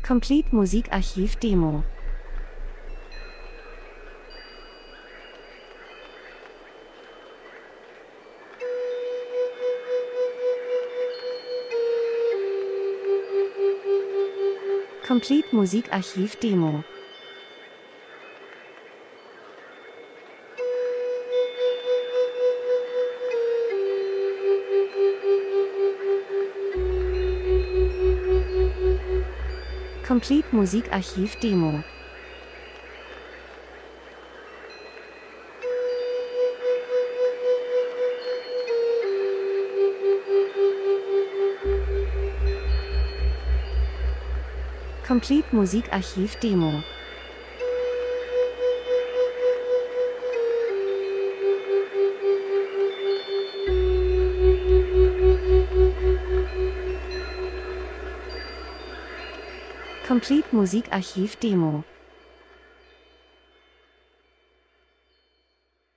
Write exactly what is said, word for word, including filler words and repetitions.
Complete Musikarchiv Demo. Complete Musikarchiv Demo. Complete Musikarchiv Demo. Complete Musikarchiv Demo. Complete Musikarchiv Demo.